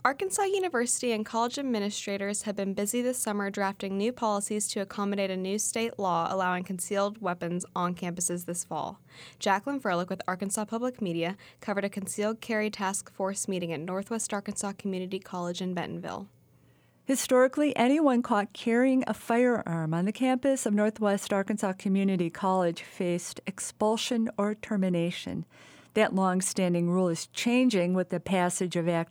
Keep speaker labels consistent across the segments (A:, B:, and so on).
A: Arkansas University and college administrators have been busy this summer drafting new policies to accommodate a new state law allowing concealed weapons on campuses this fall. Jacqueline Froelich with Arkansas Public Media covered a concealed carry task force meeting at Northwest Arkansas Community College in Bentonville.
B: Historically, anyone caught carrying a firearm on the campus of Northwest Arkansas Community College faced expulsion or termination. That long-standing rule is changing with the passage of Act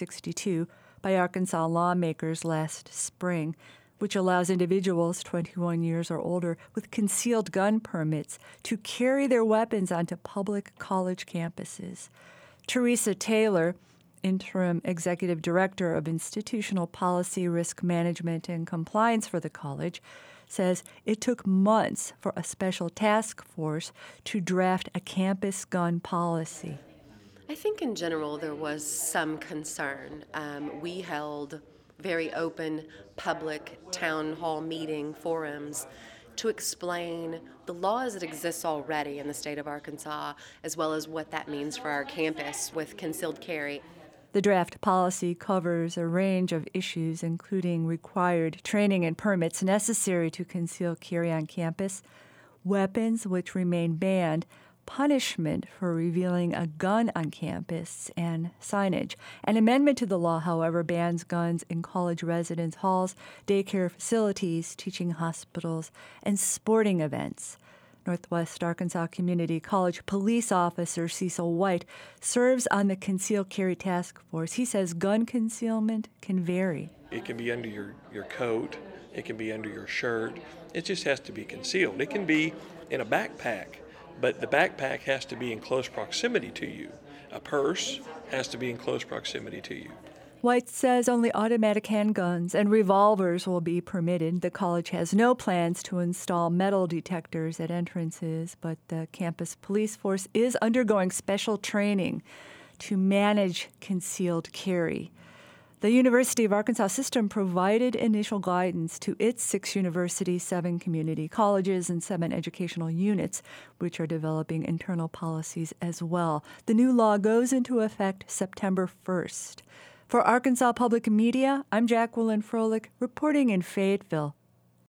B: 562 by Arkansas lawmakers last spring, which allows individuals 21 years or older with concealed gun permits to carry their weapons onto public college campuses. Teresa Taylor, Interim Executive Director of Institutional Policy, Risk Management, and Compliance for the college, says it took months for a special task force to draft a campus gun policy.
C: I think in general there was some concern. We held very open public town hall meeting forums to explain the laws that exist already in the state of Arkansas, as well as what that means for our campus with concealed carry.
B: The draft policy covers a range of issues, including required training and permits necessary to conceal carry on campus, weapons which remain banned, punishment for revealing a gun on campus, and signage. An amendment to the law, however, bans guns in college residence halls, daycare facilities, teaching hospitals, and sporting events. Northwest Arkansas Community College police officer Cecil White serves on the Concealed Carry Task Force. He says gun concealment can vary.
D: It can be under your coat. It can be under your shirt. It just has to be concealed. It can be in a backpack, but the backpack has to be in close proximity to you. A purse has to be in close proximity to you.
B: White says only automatic handguns and revolvers will be permitted. The college has no plans to install metal detectors at entrances, but the campus police force is undergoing special training to manage concealed carry. The University of Arkansas system provided initial guidance to its 6 universities, 7 community colleges, and 7 educational units, which are developing internal policies as well. The new law goes into effect September 1st. For Arkansas Public Media, I'm Jacqueline Froelich, reporting in Fayetteville.